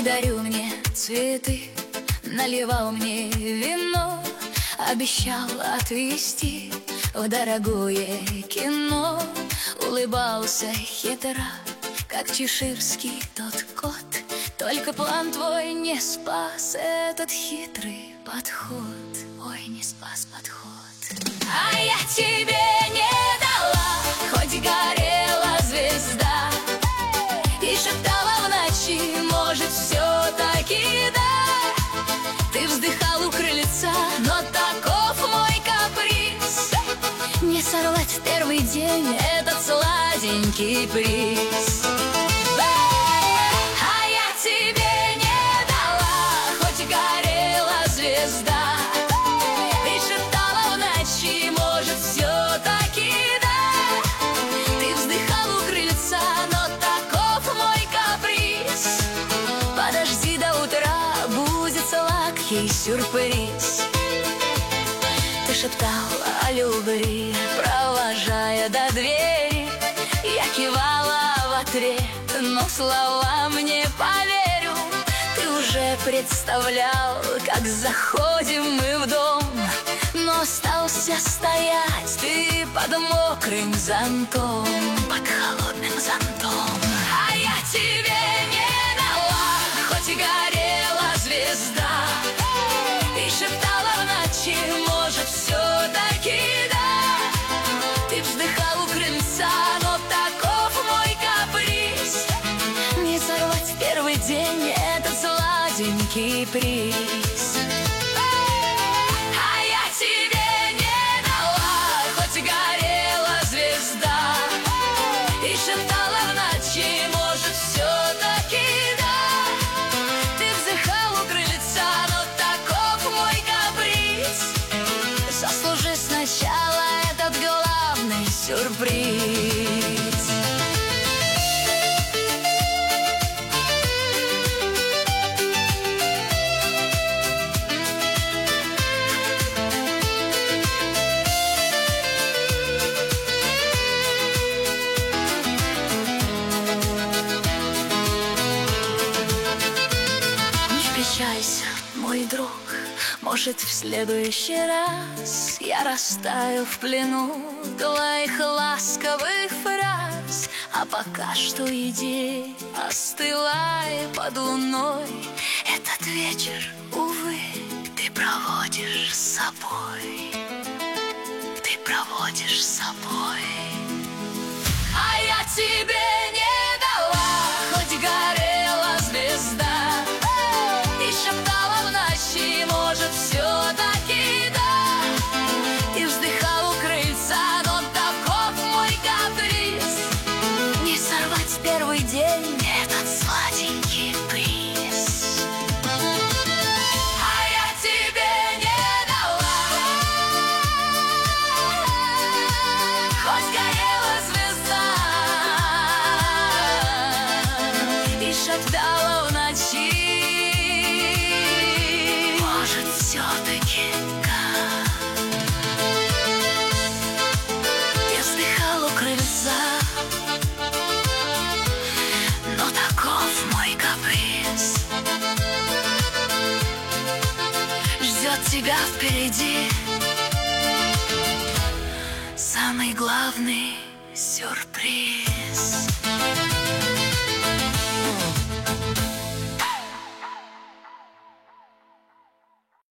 дарил мне цветы, наливал мне вино, обещал отвезти в дорогое кино. Улыбался хитро, как чеширский тот кот. Только план твой не спас этот хитрый подход. Ой, не спас подход. А я тебе не дала, хоть горела звезда, и шептала в ночи, может, все-таки да. Ты вздыхал у крыльца, но таков мой каприз, не сорвать в первый день этот сладенький приз. А я тебе не дала, хоть горела звезда, и шептала в ночи, может, все-таки да. Ты вздыхал у крыльца, но таков мой каприз. Подожди до утра, будет сладкий сюрприз. Ты шептал о любви, провожая до двери. Я кивала в ответ, но словам не поверю. Ты уже представлял, как заходим мы в дом, но остался стоять ты под мокрым зонтом, под холодным зонтом. А я тебе не дала, хоть и горела звезда, и шептала в ночи, может, все-таки да. Ты вздыхал у крыльца, но таков мой каприз, не сорвать в первый день этот сладенький приз. А я тебе не дала, хоть и горела звезда, и шептала в ночи, может, все-таки да. Ты вздыхал у крыльца, но таков мой каприз. Заслужи сначала этот главный сюрприз. Прощайся, мой друг, может, в следующий раз я растаю в плену твоих ласковых фраз. А пока что иди, остывай под луной. Этот вечер, увы, ты проводишь с собой. Ты проводишь с собой. А я тебе не дала, хоть горела звезда, и шептала в ночи, может, все-таки да. И вздыхал у крыльца, но таков мой каприз, не сорвать в первый день этот сладенький приз. А я тебе не дала, хоть горела звезда, и шептала в ночи, все-таки как. Я вздыхал у крыльца, но таков мой каприз, ждет тебя впереди самый главный сюрприз.